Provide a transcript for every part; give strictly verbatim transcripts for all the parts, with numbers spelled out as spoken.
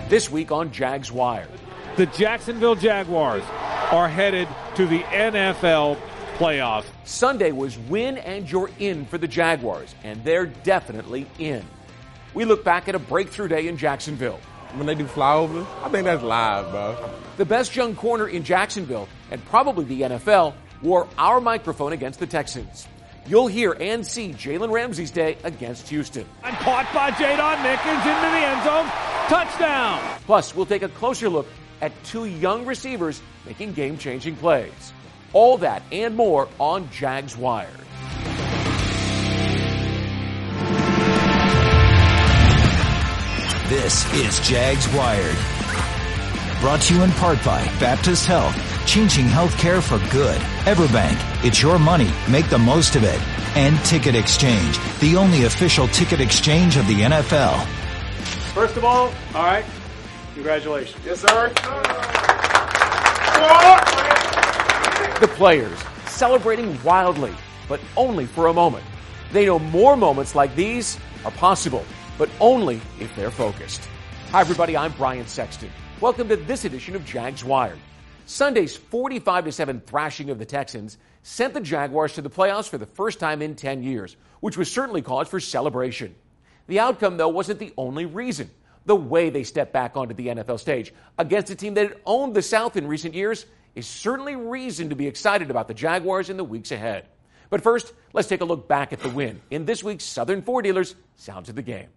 This week on Jags Wired. The Jacksonville Jaguars are headed to the N F L playoffs. Sunday was win and you're in for the Jaguars, and they're definitely in. We look back at a breakthrough day in Jacksonville. When they do flyovers, I think that's live, bro. The best young corner in Jacksonville, and probably the N F L, wore our microphone against the Texans. You'll hear and see Jalen Ramsey's day against Houston. And caught by Jadon Mickens into the end zone. Touchdown! Plus, we'll take a closer look at two young receivers making game-changing plays. All that and more on Jags Wired. This is Jags Wired. Brought to you in part by Baptist Health, changing healthcare for good. Everbank, it's your money, make the most of it. And Ticket Exchange, the only official ticket exchange of the N F L. First of all, all right, congratulations. Yes, sir. The players celebrating wildly, but only for a moment. They know more moments like these are possible, but only if they're focused. Hi, everybody. I'm Brian Sexton. Welcome to this edition of Jags Wired. Sunday's forty-five to seven thrashing of the Texans sent the Jaguars to the playoffs for the first time in ten years, which was certainly cause for celebration. The outcome, though, wasn't the only reason. The way they stepped back onto the N F L stage against a team that had owned the South in recent years is certainly reason to be excited about the Jaguars in the weeks ahead. But first, let's take a look back at the win in this week's Southern Four Dealers Sounds of the Game.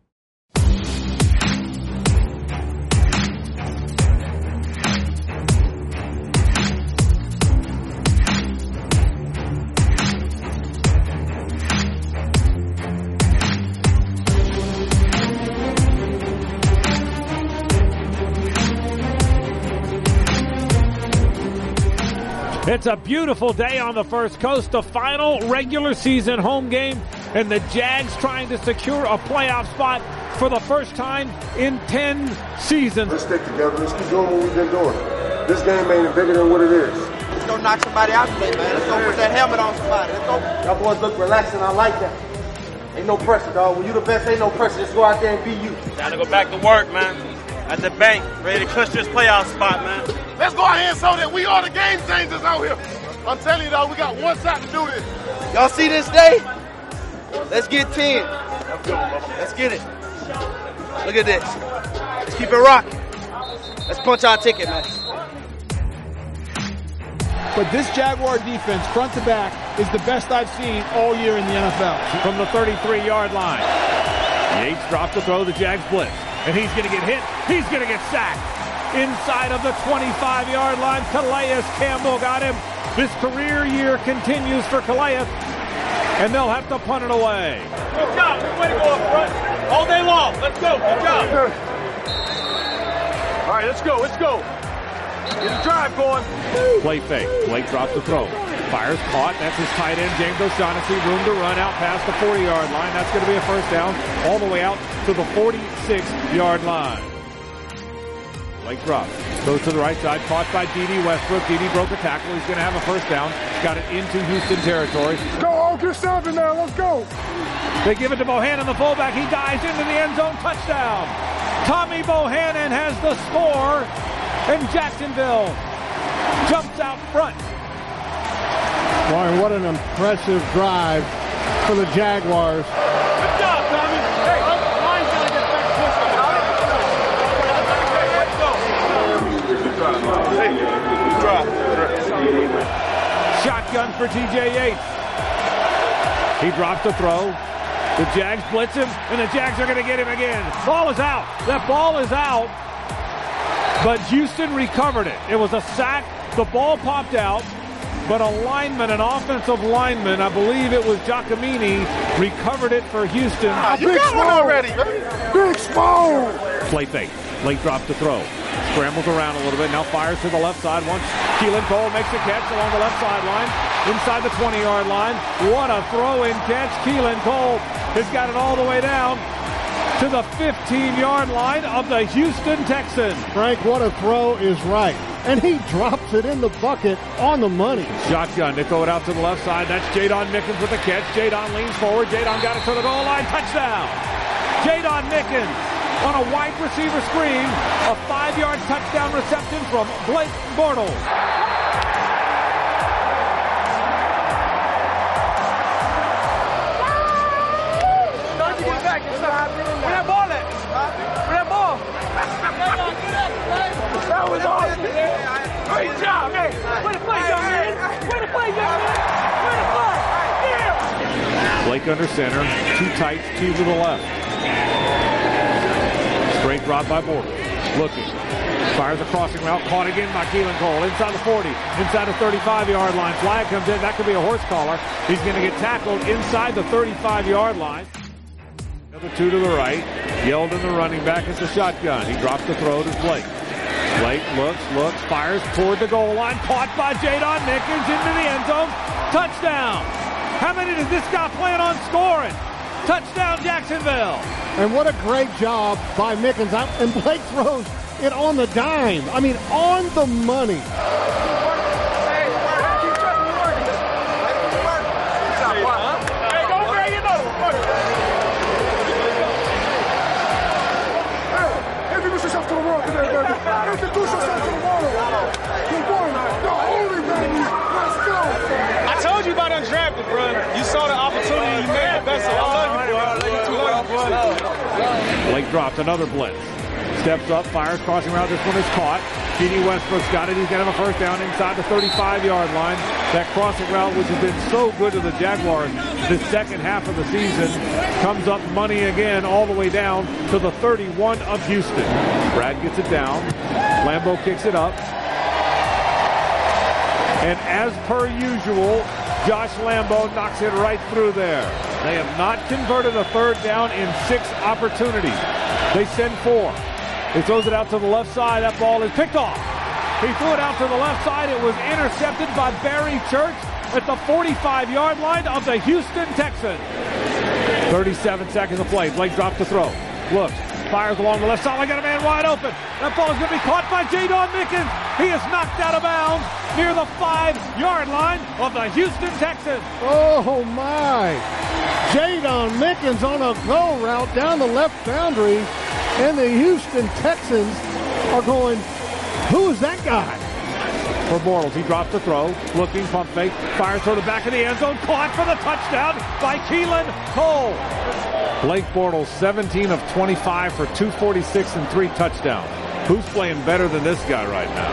It's a beautiful day on the First Coast, the final regular season home game, and the Jags trying to secure a playoff spot for the first time in ten seasons. Let's stick together. Let's keep doing what we've been doing. This game ain't bigger than what it is. Let's go knock somebody out today, man. Let's go put that helmet on somebody. Let's go. Y'all boys look relaxing. I like that. Ain't no pressure, dog. When you the best, ain't no pressure. Just go out there and be you. Time to go back to work, man. At the bank, ready to clutch this playoff spot, man. Let's go out here and show that we are the game changers out here. I'm telling you, though, we got one shot to do this. Y'all see this day? Let's get ten. Let's get it. Look at this. Let's keep it rocking. Let's punch our ticket, man. But this Jaguar defense, front to back, is the best I've seen all year in the N F L. From the thirty-three-yard line, Yates dropped the throw, the Jags blitz. And he's going to get hit. He's going to get sacked. Inside of the twenty-five-yard line, Calais Campbell got him. This career year continues for Calais. And they'll have to punt it away. Good job. Good way to go up front. All day long. Let's go. Good job. All right, let's go. Let's go. Get the drive going. Play fake. Blake drops the throw. Fires, caught. That's his tight end, James O'Shaughnessy. Room to run out past the forty-yard line. That's going to be a first down all the way out to the forty-six-yard line. Blake drops. Goes to the right side. Caught by D D Westbrook. D D broke a tackle. He's going to have a first down. Got it into Houston territory. Go, oh, get something now. Let's go. They give it to Bohannon, the fullback. He dives into the end zone. Touchdown. Tommy Bohannon has the score. And Jacksonville jumps out front. Boy, what an impressive drive for the Jaguars. Good job, Tommy. Hey, line's got to get back to us. Hey, good drive. Shotgun for T J Yates. He drops the throw. The Jags blitz him, and the Jags are going to get him again. Ball is out. That ball is out. But Houston recovered it. It was a sack. The ball popped out. But a lineman, an offensive lineman, I believe it was Giacomini, recovered it for Houston. Ah, you got one already. Big small. Play fake. Late drops to throw. Scrambles around a little bit. Now fires to the left side. Once Keelan Cole makes a catch along the left sideline. Inside the twenty-yard line. What a throw-in catch. Keelan Cole has got it all the way down to the fifteen-yard line of the Houston Texans. Frank, what a throw is right. And he drops it in the bucket on the money. Shotgun. They throw it out to the left side. That's Jadon Mickens with the catch. Jadon leans forward. Jadon got it to the goal line. Touchdown. Jadon Mickens on a wide receiver screen. A five-yard touchdown reception from Blake Bortles. Where that ball at? Where that ball? That was awesome. Great job, man. Way to play, young man. Way to play, young man. Way to play. Yeah. Blake under center. Two tights, two to the left. Straight drop by Bortles. Looking. Fires a crossing route. Caught again by Keelan Cole. Inside the forty. Inside the thirty-five-yard line. Flag comes in. That could be a horse collar. He's going to get tackled inside the thirty-five-yard line. Another two to the right. Yeldon, the running back, is the shotgun. He drops the throw to Blake. Blake looks, looks, fires toward the goal line. Caught by Jadon Mickens into the end zone. Touchdown. How many does this guy plan on scoring? Touchdown, Jacksonville. And what a great job by Mickens. And Blake throws it on the dime. I mean, on the money. I told you about undrafted, bro. You saw the opportunity, you made the best of it. I love you, bro. Blake drops another blitz. Steps up, fires, crossing route. This one is caught. G D Westbrook's got it. He's going to have a first down inside the thirty-five-yard line. That crossing route, which has been so good to the Jaguars this second half of the season, comes up money again all the way down to the thirty-one of Houston. Brad gets it down. Lambo kicks it up. And as per usual, Josh Lambo knocks it right through there. They have not converted a third down in six opportunities. They send four. He throws it out to the left side. That ball is picked off. He threw it out to the left side. It was intercepted by Barry Church at the forty-five-yard line of the Houston Texans. thirty-seven seconds of play. Blake drops the throw. Looks. Fires along the left side. I got a man wide open. That ball is going to be caught by Jadon Mickens. He is knocked out of bounds near the five-yard line of the Houston Texans. Oh, my. Jadon Mickens on a go route down the left boundary. And the Houston Texans are going, who is that guy? For Bortles, he drops the throw. Looking, pump fake. Fires toward the back of the end zone. Caught for the touchdown by Keelan Cole. Blake Bortles, seventeen of twenty-five for two forty-six and three touchdowns. Who's playing better than this guy right now?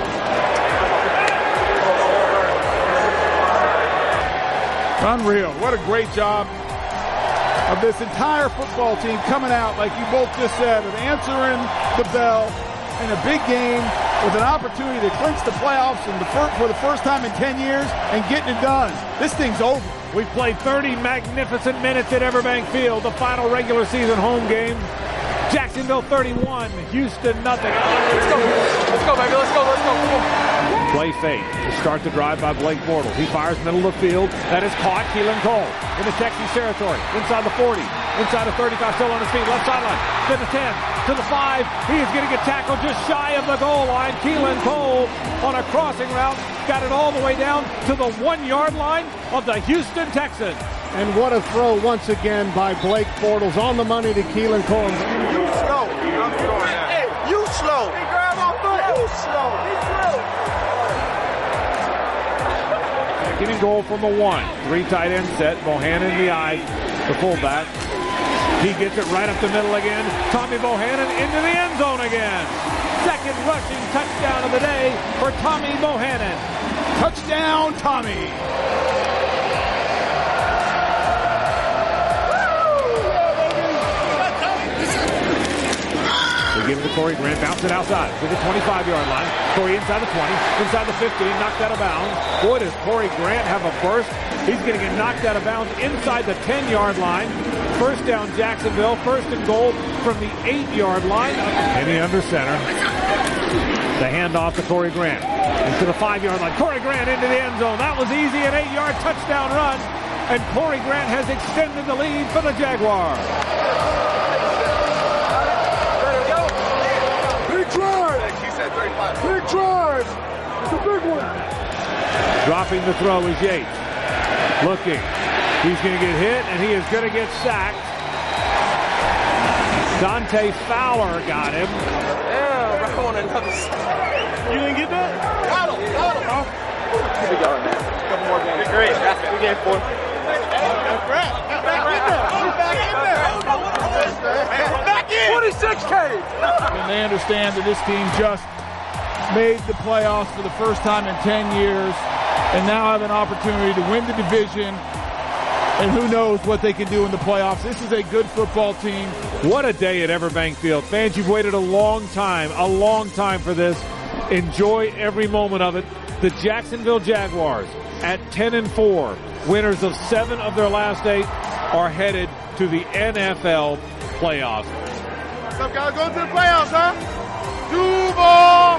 Unreal. What a great job of this entire football team coming out, like you both just said, of answering the bell in a big game with an opportunity to clinch the playoffs in the fir- for the first time in ten years and getting it done. This thing's over. We've played thirty magnificent minutes at Everbank Field, the final regular season home game. Jacksonville thirty-one, Houston nothing. Let's go. Let's go, baby. Let's go. Let's go. Come on. Play fake to start the drive by Blake Bortles. He fires middle of the field. That is caught. Keelan Cole in the Texans territory. Inside the forty. Inside the thirty-five. Still on his feet. Left sideline. To the ten. To the five. He is going to get tackled just shy of the goal line. Keelan Cole on a crossing route. Got it all the way down to the one-yard line of the Houston Texans. And what a throw once again by Blake Bortles on the money to Keelan Cole. You slow. Hey, you slow. He grabbed my foot. You slow. He's slow. Second and goal from the one. Three tight end set. Bohannon the eye, the fullback. He gets it right up the middle again. Tommy Bohannon into the end zone again. Second rushing touchdown of the day for Tommy Bohannon. Touchdown, Tommy. They give it to Corey Grant, bounce it outside to the twenty-five-yard line. Corey inside the twenty, inside the fifteen, knocked out of bounds. Boy, does Corey Grant have a burst. He's going to get knocked out of bounds inside the ten-yard line. First down, Jacksonville. First and goal from the eight-yard line. Penny under center. The handoff to Corey Grant. Into the five-yard line. Corey Grant into the end zone. That was easy, an eight-yard touchdown run. And Corey Grant has extended the lead for the Jaguars. Big drive. Big drive. It's a big one. Dropping the throw is Yates. Looking. He's going to get hit, and he is going to get sacked. Dante Fowler got him. Yeah, right on another side. You didn't get that? Got him, got him. Huh? Here we go, man. A couple more games. Great. We game four. That's right. Get back in there. Get back in there. Back in. twenty-six K. And they understand that this team just made the playoffs for the first time in ten years and now have an opportunity to win the division. And who knows what they can do in the playoffs. This is a good football team. What a day at Everbank Field. Fans, you've waited a long time, a long time for this. Enjoy every moment of it. The Jacksonville Jaguars at ten and four, winners of seven of their last eight, are headed to the N F L playoffs. What's up, guys? Go to the playoffs, huh? Duval!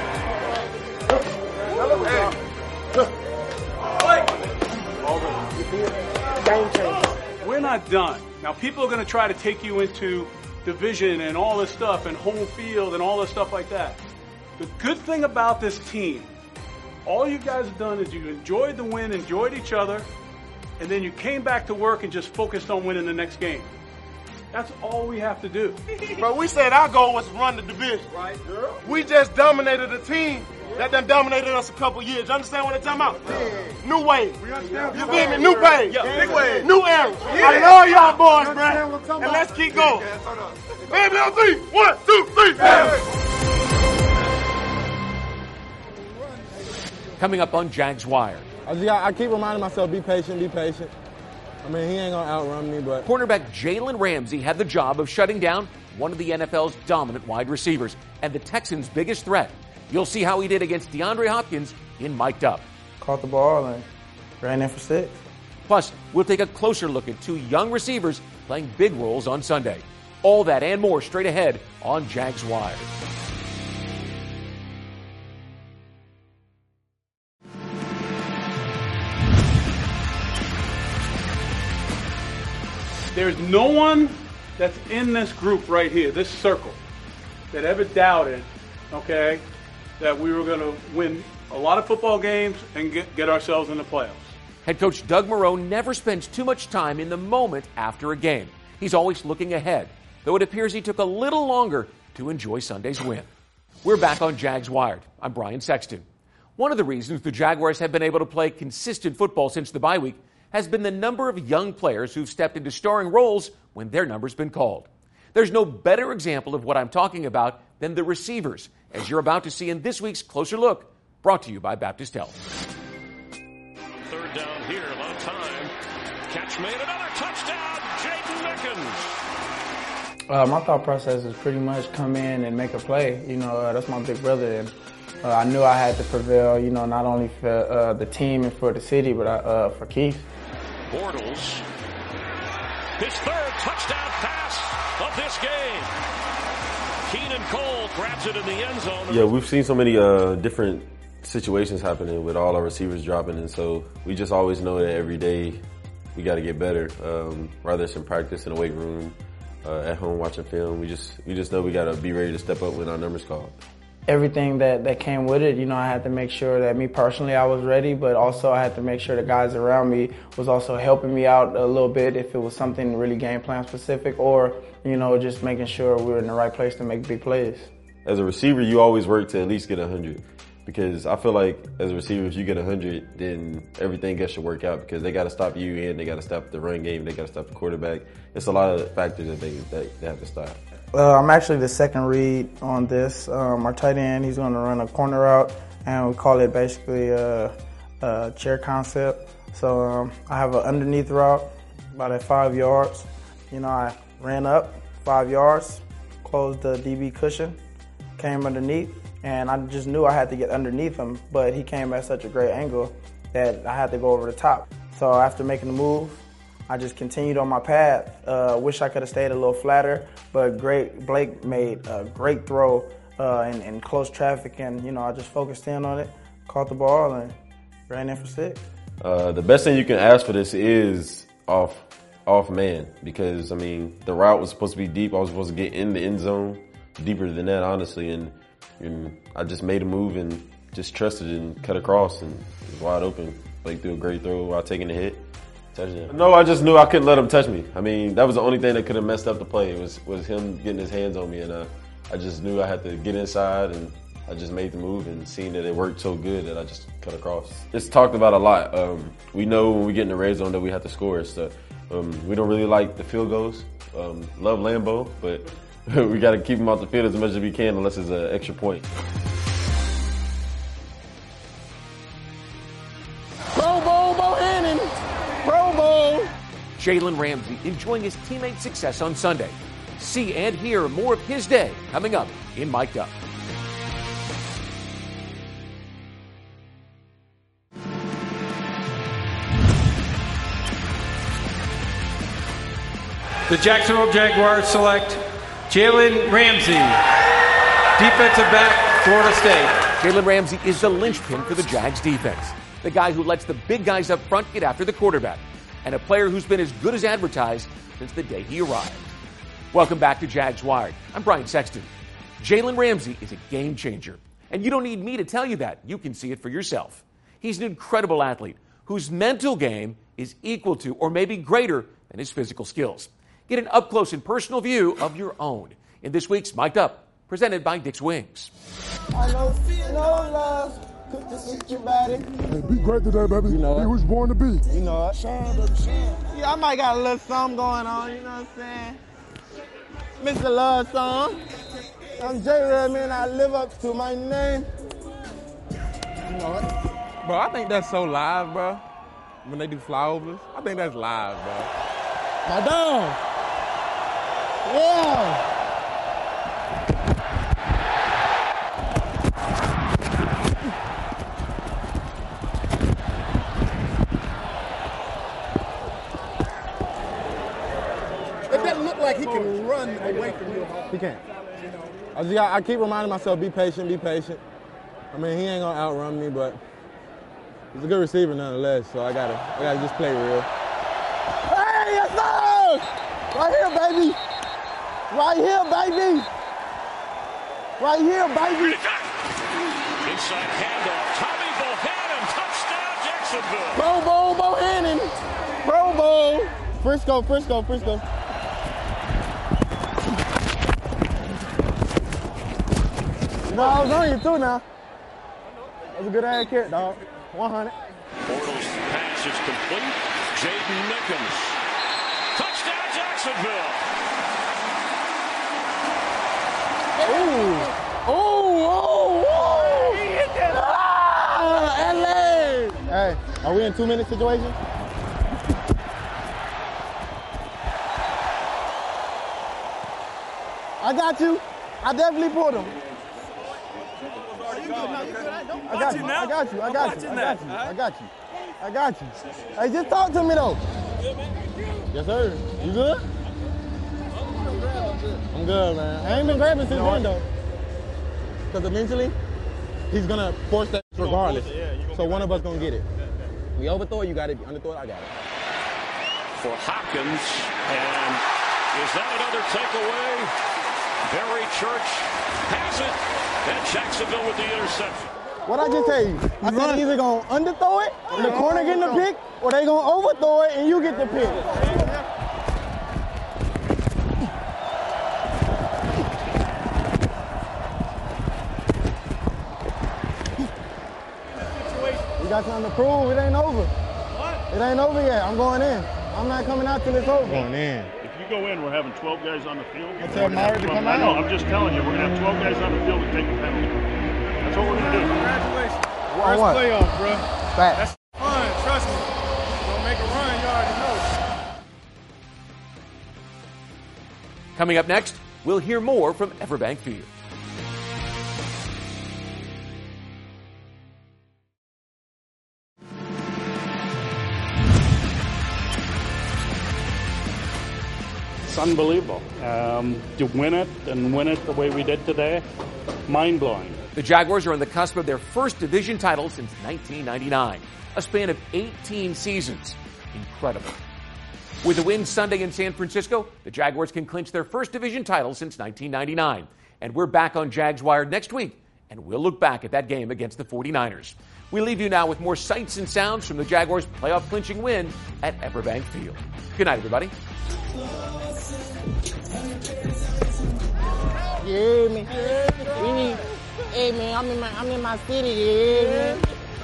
We're not done. Now, people are going to try to take you into division and all this stuff and home field and all this stuff like that. The good thing about this team, all you guys have done is you enjoyed the win, enjoyed each other, and then you came back to work and just focused on winning the next game. That's all we have to do. Bro, we said our goal was to run the division. Right. We just dominated the team that done dominated us a couple years. You understand what I'm talking about? Yeah. New wave. You feel me? New wave. Yeah, big wave. New era. Yeah. I love y'all boys, man. And let's keep going. Baby, on three. One, two, three. Yeah. Coming up on Jags Wire. I, just got, I keep reminding myself, be patient, be patient. I mean, he ain't going to outrun me, but... Cornerback Jalen Ramsey had the job of shutting down one of the N F L's dominant wide receivers and the Texans' biggest threat. You'll see how he did against DeAndre Hopkins in Mic'd Up. Caught the ball and ran in for six. Plus, we'll take a closer look at two young receivers playing big roles on Sunday. All that and more straight ahead on Jags Wire. There's no one that's in this group right here, this circle, that ever doubted, okay, that we were going to win a lot of football games and get, get ourselves in the playoffs. Head coach Doug Moreau never spends too much time in the moment after a game. He's always looking ahead, though it appears he took a little longer to enjoy Sunday's win. We're back on Jags Wired. I'm Brian Sexton. One of the reasons the Jaguars have been able to play consistent football since the bye week has been the number of young players who've stepped into starring roles when their number's been called. There's no better example of what I'm talking about than the receivers, as you're about to see in this week's Closer Look, brought to you by Baptist Health. Third down here, a lot of time. Catch made, another touchdown, Jaden Mickens. Uh, my thought process is pretty much come in and make a play. You know, uh, that's my big brother, and uh, I knew I had to prevail, you know, not only for uh, the team and for the city, but uh, for Keith. Bortles, his third touchdown pass of this game. Keenan Cole grabs it in the end zone. Yeah, we've seen so many uh, different situations happening with all our receivers dropping, and so we just always know that every day we got to get better. Um, whether it's in practice, in the weight room, uh, at home watching film, we just we just know we got to be ready to step up when our number's called. Everything that, that came with it, you know, I had to make sure that me personally I was ready, but also I had to make sure the guys around me was also helping me out a little bit if it was something really game plan specific, or, you know, just making sure we were in the right place to make big plays. As a receiver, you always work to at least get one hundred, because I feel like as a receiver, if you get one hundred, then everything else should work out, because they got to stop you and they got to stop the run game, they got to stop the quarterback. It's a lot of factors that they, that they have to stop. Uh, I'm actually the second read on this. Um, our tight end, he's going to run a corner route, and we call it basically a, a chair concept. So um, I have an underneath route, about at five yards. You know, I ran up five yards, closed the D B cushion, came underneath, and I just knew I had to get underneath him, but he came at such a great angle that I had to go over the top. So after making the move, I just continued on my path. Uh, wish I could have stayed a little flatter, but great. Blake made a great throw uh, in, in close traffic, and you know I just focused in on it, caught the ball, and ran in for six. Uh, the best thing you can ask for this is off, off man, because I mean the route was supposed to be deep. I was supposed to get in the end zone, deeper than that, honestly, and, and I just made a move and just trusted and cut across, and it was wide open. Blake threw a great throw while taking the hit. Touchdown. No, I just knew I couldn't let him touch me. I mean, that was the only thing that could have messed up the play was was him getting his hands on me, and uh, I just knew I had to get inside, and I just made the move, and seeing that it worked so good that I just cut across. It's talked about a lot. Um, we know when we get in the red zone that we have to score. So um, we don't really like the field goals. Um, love Lambeau, but we got to keep him off the field as much as we can unless it's an extra point. Pro Bowl Bohannon. Pro Bowl. Jalen Ramsey enjoying his teammates' success on Sunday. See and hear more of his day coming up in Mic'd Up. The Jacksonville Jaguars select Jalen Ramsey, defensive back, Florida State. Jalen Ramsey is the linchpin for the Jags defense. The guy who lets the big guys up front get after the quarterback. And a player who's been as good as advertised since the day he arrived. Welcome back to Jags Wired. I'm Brian Sexton. Jalen Ramsey is a game changer. And you don't need me to tell you that. You can see it for yourself. He's an incredible athlete whose mental game is equal to or maybe greater than his physical skills. Get an up-close and personal view of your own in this week's Mic'd Up, presented by Dick's Wings. I know, no love. Cook this with your body. Hey, be great today, baby. You know, he was born to be. You know it. Shine, baby, shine. Yeah, I might got a little something going on, you know what I'm saying? Mister Love Song. I'm J-Red, man. I live up to my name. You know it. Bro, I think that's so live, bro. When they do flyovers, I think that's live, bro. My dog. Yeah. It doesn't look like he can run away from you. He can't. I just got, I keep reminding myself, be patient, be patient. I mean, he ain't gonna outrun me, but he's a good receiver nonetheless. So I gotta, I gotta just play real. Hey, yes, sir! Right here, baby. Right here, baby. Right here, baby. Inside handoff. Tommy Bohannon. Touchdown, Jacksonville. Pro Bowl Bohannon. Pro Bowl. Frisco, Frisco, Frisco. No, I was on you too now. That was a good ass kick, dog. one hundred. Bortles pass is complete. Jaden Mickens. Touchdown, Jacksonville. Ooh. Ooh, ooh, ooh. He hit that. Ah, L A. Hey, are we in two-minute situation? I got you. I definitely pulled him. I got you. I got you. I got you. I got you. I got you. I got you. Hey, just talk to me though. Yes, sir. You good? I'm good, man. I ain't been grabbing since then though. Because eventually, he's gonna force that regardless. So one of us gonna get it. We overthrow it, you got it. Underthrow it, I got it. For Hopkins, and is that another takeaway? Barry Church has it, and Jacksonville with the interception. What I just tell you? I said they're either gonna underthrow it, and the corner getting the pick, or they gonna overthrow it and you get the pick. We got something to prove. It ain't over. What? It ain't over yet. I'm going in. I'm not coming out till it's over. Going in. If you go in, we're having twelve guys on the field. I tell Myra to come I know, out. I'm just telling you, we're going to have twelve guys on the field and take a penalty. That's what we're going to do. Congratulations. On First what? playoff, bro. Facts. That's fun. Trust me. Don't make a run. You already know. Coming up next, we'll hear more from Everbank Field. It's unbelievable. Um, to win it and win it the way we did today, mind-blowing. The Jaguars are on the cusp of their first division title since nineteen ninety-nine, a span of eighteen seasons. Incredible. With a win Sunday in San Francisco, the Jaguars can clinch their first division title since nineteen ninety-nine. And we're back on Jags Wired next week and we'll look back at that game against the forty-niners. We leave you now with more sights and sounds from the Jaguars' playoff-clinching win at Everbank Field. Good night, everybody. Yeah, man. We need, hey, man, I'm in my, I'm in my city, yeah, man.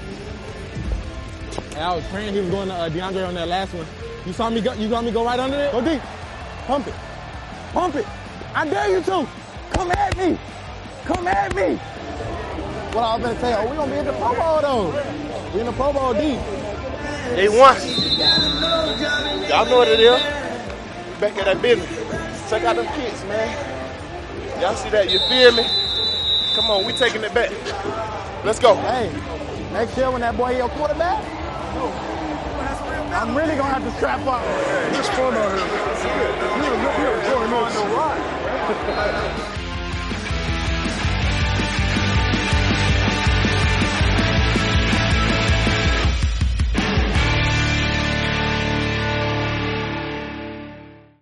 Hey, I was praying he was going to uh, DeAndre on that last one. You saw me go, you saw me go right under it? Go deep. Pump it. Pump it. I dare you to. Come at me. Come at me. What I was going to say, oh, we going to be in the Pro Bowl, though. We in the Pro Bowl deep. They won. Y'all know what it is. Back at that business. Check out them kids, man. Y'all see that? You feel me? Come on, we taking it back. Let's go. Hey, next year when that boy your quarterback, I'm really going to have to strap up. It's fun out here. You're, you're, you're, you're, you're, you're, you're,